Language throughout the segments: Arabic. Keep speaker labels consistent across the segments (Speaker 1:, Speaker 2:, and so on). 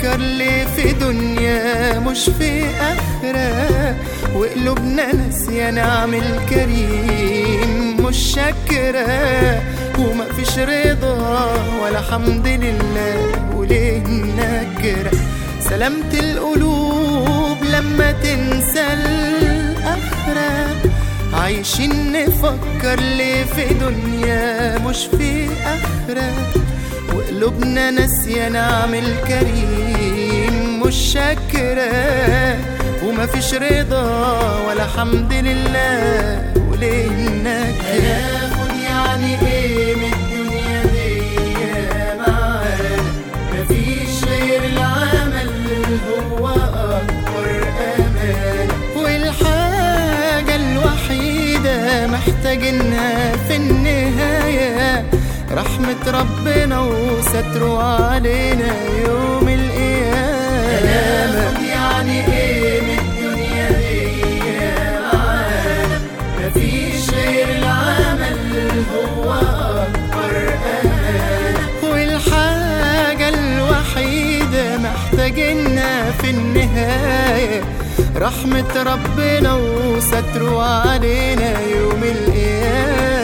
Speaker 1: نفكر ليه في دنيا مش في آخرة، وقلوبنا ناسية نعم الكريم مش شاكرة، وما فيش رضا ولا حمد لله وليه نكرة. سلامة القلوب لما تنسى الآخرة، عايشين نفكر ليه في دنيا مش في آخرة، وقلوبنا ناسية نعم الكريم مش شاكرة، وما فيش رضا ولا حمد لله وليه نكرة. هناخد يعني ايه من الدنيا دي معانا؟ مفيش غير العمل هو أكبر أمانة، والحاجة الوحيدة محتاجينها في النهاية رحمة ربنا وستره علينا يوم القيامة. هناخد يعني ايه من الدنيا دي معانا؟ مفيش غير العمل هو أكبر أمانة، والحاجة الوحيدة محتاجينها في النهاية رحمة ربنا وستره علينا يوم القيامة.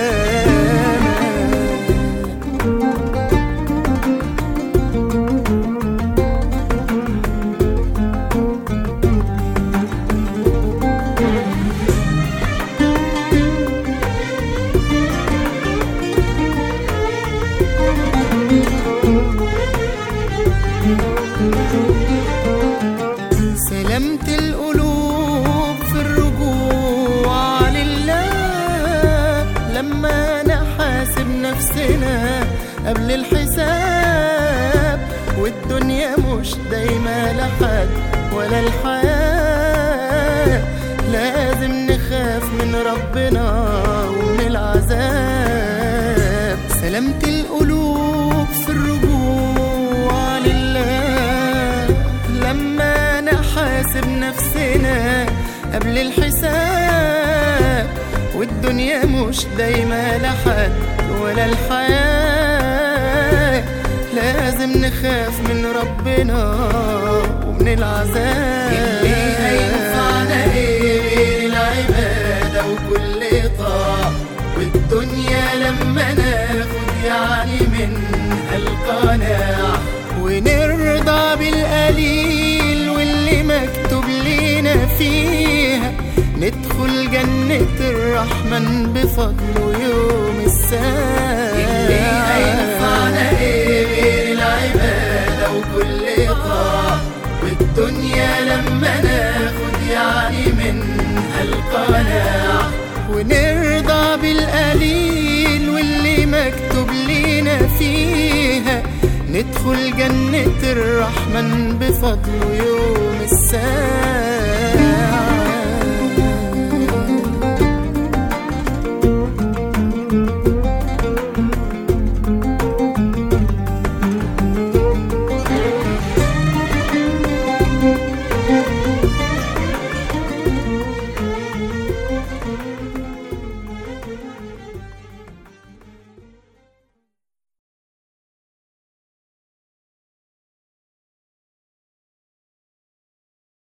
Speaker 1: سلامة القلوب في الرجوع لله، لما نحاسب نفسنا قبل الحساب، والدنيا مش دايما لحد ولا الحياة، لازم نخاف من ربنا ومن العذاب. سلامة القلوب في الرجوع لله، لما نحاسب نفسنا قبل الحساب، والدنيا مش دايما لحد ولا الحياة، لازم نخاف من ربنا ومن العذاب. اللي هينفعنا ايه غير العبادة وكل طاعة، والدنيا لما ناخد يعني منها القناعة، ونرضى بالقليل واللي مكتوب لينا فيها، ندخل جنة الرحمن بفضله يوم الساعة. اللي هينفعنا ايه غير العبادة وكل طاعة، والدنيا لما ناخد يعني منها القناعة، ونرضى بالقليل واللي مكتوب لينا فيها، ندخل جنة الرحمن بفضله يوم الساعة.